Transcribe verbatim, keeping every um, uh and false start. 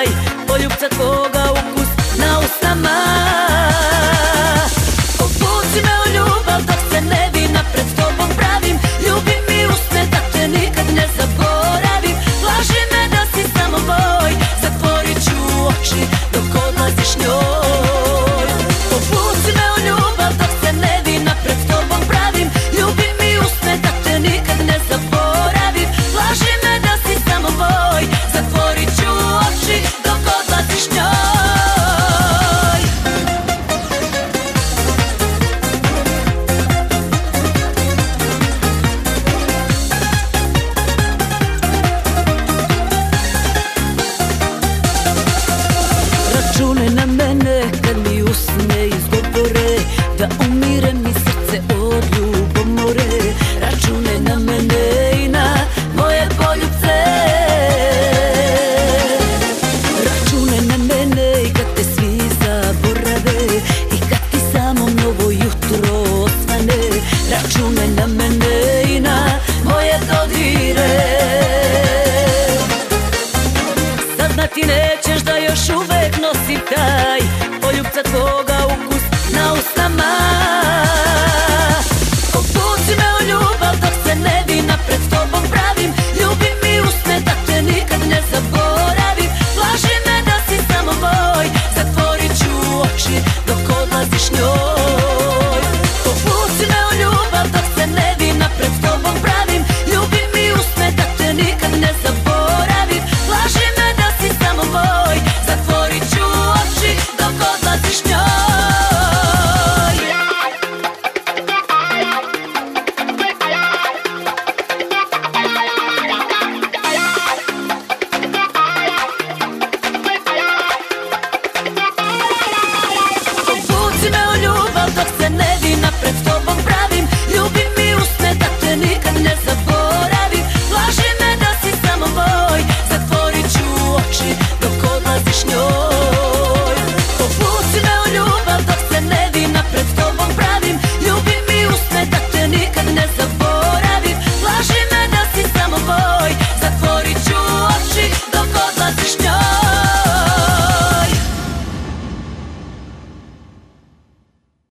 taj poljubca tvoga ukus na usnama. Obuci me u ljubav dok se nevina pred tobom pravim. Ljubi mi usne da te nikad ne zaboravim. Laži me da si samo moj, zatvorit ću oči dok odlaziš njoj. Obuci me u ljubav dok se nevina pred tobom pravim. Ljubi mi usne da te nikad ne zaboravim. Laži me da si samo moj, zatvorit ću oči dok odlaziš njoj. Račune na mene kad mi usne izgovore, da umire mi srce od ljubomore. Račune na mene i na moje poljubce. Račune na mene i kad te svi zaborave i kad ti samo novo jutro osvane. Račune na mene i na moje dodire. Saznati nećeš da još uvek nosim taj poljubca tvoga ukus na usnama.